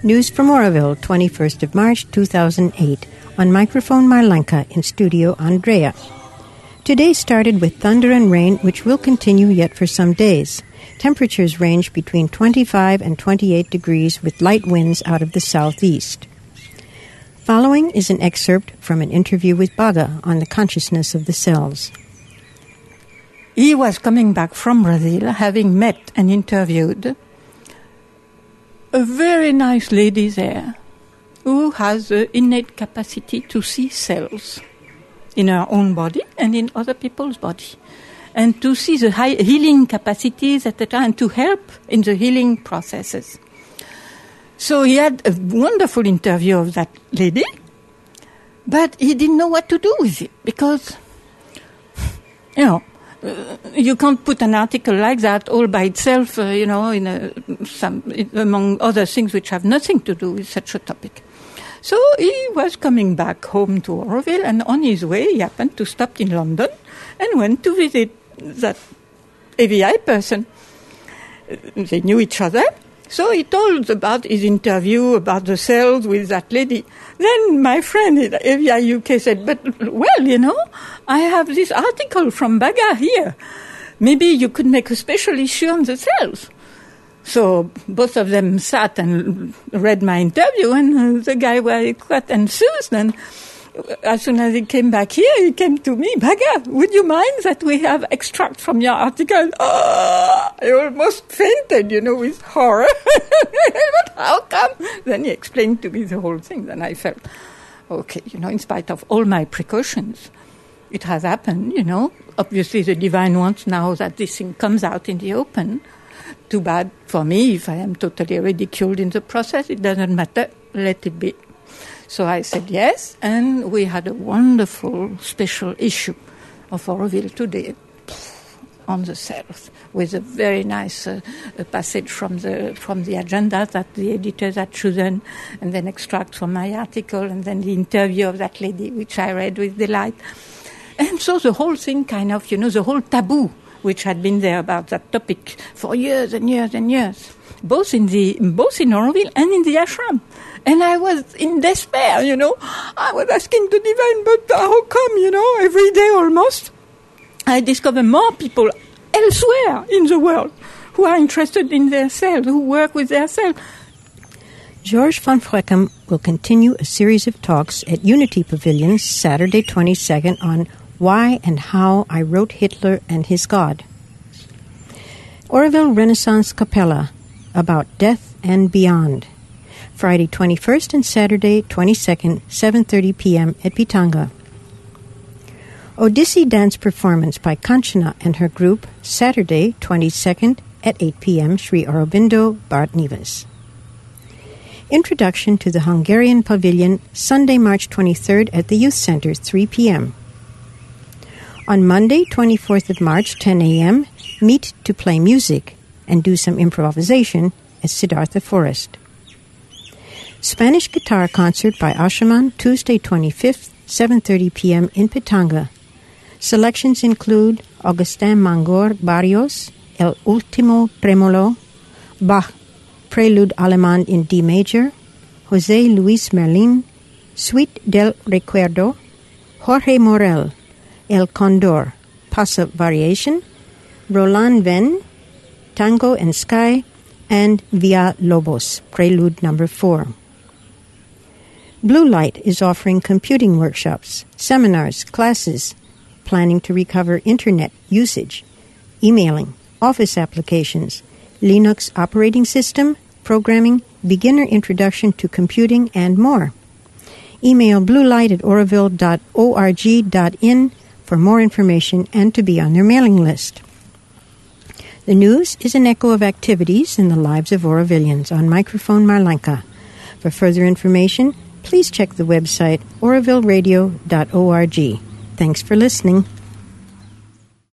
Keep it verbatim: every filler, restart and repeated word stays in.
News from Oroville, twenty-first of March, two thousand eight. On microphone Marlenka, in studio Andrea. Today started with thunder and rain, which will continue yet for some days. Temperatures range between twenty-five and twenty-eight degrees with light winds out of the southeast. Following is an excerpt from an interview with Baga on the consciousness of the cells. He was coming back from Brazil, having met and interviewed a very nice lady there who has the innate capacity to see cells in her own body and in other people's body, and to see the high healing capacities, et cetera, and to help in the healing processes. So he had a wonderful interview of that lady, but he didn't know what to do with it because, you know, uh, you can't put an article like that all by itself, uh, you know, in a, some among other things which have nothing to do with such a topic. So he was coming back home to Oroville, and on his way he happened to stop in London and went to visit that A V I person. They knew each other. So he told about his interview, about the cells with that lady. Then my friend at A V I U K said, but, well, you know, I have this article from Baga here. Maybe you could make a special issue on the cells. So both of them sat and read my interview, and uh, the guy was quite enthused. And as soon as he came back here, he came to me, Baga, would you mind that we have extract from your article? Oh, I almost fainted, you know, with horror. But how come? Then he explained to me the whole thing, and I felt, okay, you know, in spite of all my precautions, it has happened, you know. Obviously, the divine wants now that this thing comes out in the open. Too bad for me if I am totally ridiculed in the process. It doesn't matter. Let it be. So I said yes, and we had a wonderful special issue of Oroville Today on the cells with a very nice uh, a passage from the from the agenda that the editors had chosen, and then extracts from my article, and then the interview of that lady, which I read with delight. And so the whole thing kind of, you know, the whole taboo which had been there about that topic for years and years and years, both in the both in Oroville and in the ashram. And I was in despair, you know. I was asking the divine, but how come, you know, every day almost, I discover more people elsewhere in the world who are interested in their cells, who work with their cells. George van Vrechem will continue a series of talks at Unity Pavilion Saturday twenty-second on Why and How I Wrote Hitler and His God. Oroville Renaissance Capella, about death and beyond. Friday twenty-first and Saturday twenty-second, seven thirty p.m. at Pitanga. Odissi dance performance by Kanchana and her group, Saturday twenty-second at eight p.m. Sri Aurobindo, Bart Nevis. Introduction to the Hungarian Pavilion, Sunday, March twenty-third at the Youth Center, three p.m. On Monday, twenty-fourth of March, ten a.m., meet to play music and do some improvisation at Siddhartha Forest. Spanish guitar concert by Ashaman, Tuesday, twenty-fifth, seven thirty p.m. in Pitanga. Selections include Augustin Mangor Barrios, El Ultimo Tremolo, Bach, Prelude Alemán in D major, José Luis Merlin, Suite del Recuerdo, Jorge Morel, El Condor, Pasa Variation, Roland Venn, Tango and Sky, and Via Lobos, Prelude number four. Blue Light is offering computing workshops, seminars, classes, planning to recover internet usage, emailing, office applications, Linux operating system, programming, beginner introduction to computing, and more. Email bluelight at oroville dot org dot in for more information and to be on their mailing list. The news is an echo of activities in the lives of Orovillians on microphone Marlenka. For further information, please check the website oroville radio dot org. Thanks for listening.